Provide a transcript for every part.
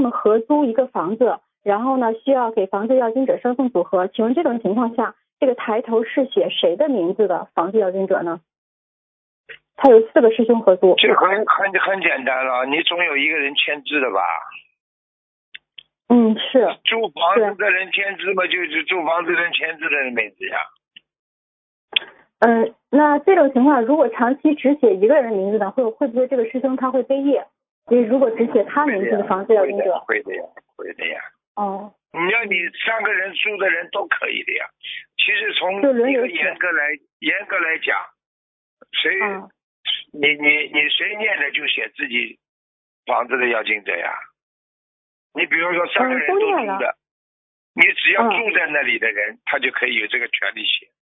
他们合租一个房子，然后呢需要给房子要经者双送组合，请问这种情况下，这个抬头是写谁的名字的房子要经者呢？他有4个师兄合租。 这很简单了，你总有一个人签字的吧？ 是。 租房子的人签字嘛，就是租房子的人签字的人名字呀。 那这种情况如果长期只写一个人名字呢，会不会这个师兄他会背业？因为如果只写他名字的房子要经者。 会的呀。 哦。 你要你3个人住的人都可以的呀。其实从一个严格来讲，谁你谁念的就写自己房子的要经者呀。你比如说3个人都住的，你只要住在那里的人，他就可以有这个权利写。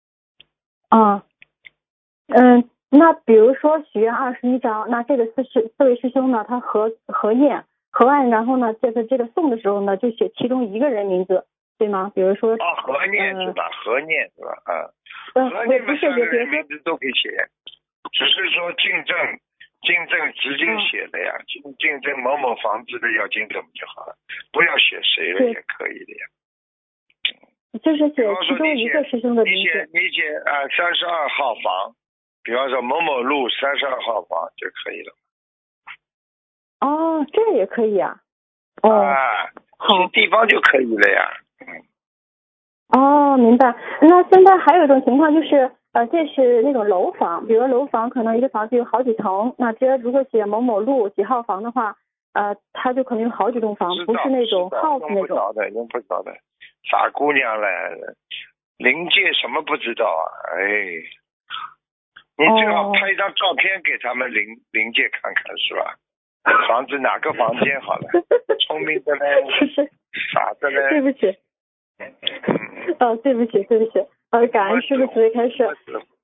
那比如说许愿21张，那这个四位师兄呢，他合念合完，然后呢，这个送的时候呢，就写其中一个人名字，对吗？比如说合念是吧？合念是吧？合念嘛，3个人名字都可以写，只是说竞争直接写的呀，竞争某某房子的要经者就好了，不要写谁了也可以的呀。 就是写其中一个师兄的名字。 你写32号房，比方说某某路32号房就可以了。 这个也可以啊。 好，地方就可以了呀。 明白。那现在还有一种情况就是，这是那种楼房，比如楼房可能一个房子有好几层，那如果写某某路几号房的话，它就可能有好几栋房，不是那种 house 那种。 用不着的，傻姑娘了，灵界什么不知道啊？你最好拍一张照片给他们灵界看看是吧？房子哪个房间好了？聪明的嘞，傻的嘞。 对不起。对不起。感恩师父慈悲开示。